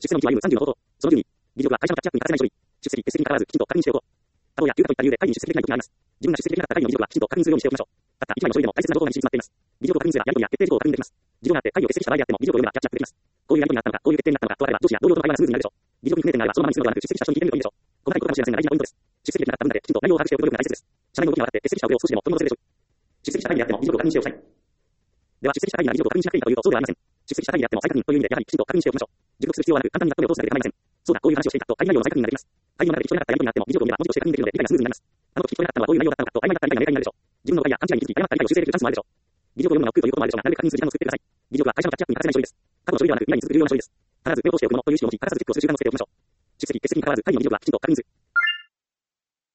出の義務は有30の方法。その順に、議事録は会社のキャッチアップに欠かせない書類。出席、欠席に関わらずきちんと確認しておこう。他方や休暇といった理由で会議に出席できない時があります。自分が出席できなかった会議の議事録はきちんと確認するようにしておきましょう。たった一枚の書類でも大切な情報がに詰まっています。議事録を確認すればやり取りや決定事項を確認できます。事情があって会議を欠席した場合であっても議事録を読めばキャッチアップできます。こういうやり取りがあったのか、こういう決定になったのかとあれば上司や同僚との会話がスムーズになるでしょう。議事録に不明点があればそのままにするのではなく出席した人に聞いてみるといいでしょう。細かいことかもしれませんが大事なポイントです。出席できなかった分だけきちんと内容を把握しておく努力が大切です。社内の動きがあって欠席した上を少しでも取り戻せるでしょう。出席した会議であっても議事録を確認しておきたい。では出席した会議が議事録を確認しなくていいかというとそうではありません。出席した会議であっても再確認という意味でやはりきちんと確認しておきましょう。熟読する必要はなく簡単にざっくりを通すだけで構いません。そうだ、こういう話をしていたと会議内容の再確認ができます。会議の中で聞こえなかったやり取りがあっても議事録を見れば文字として確認できるので理解がスムーズになります。あの時聞こえなかったのはどういう内容だったのかと曖昧だった理解が明快になるでしょう。自分の場合や勘違いに気づき誤った理解を修正できるチャンスもあるでしょう。議事録を読むのが億劫ということもあるでしょうが、なるべく確認する時間を作ってください。議事録は会社のキャッチアップに欠かせない書類です。過去の書類ではなく未来に続く重要な書類です。必ず目を通しておくものという意識を持ち、必ずチェックをする習慣をつけておきましょう。出席、欠席に関わらず会議の議事録はきちんと確認する。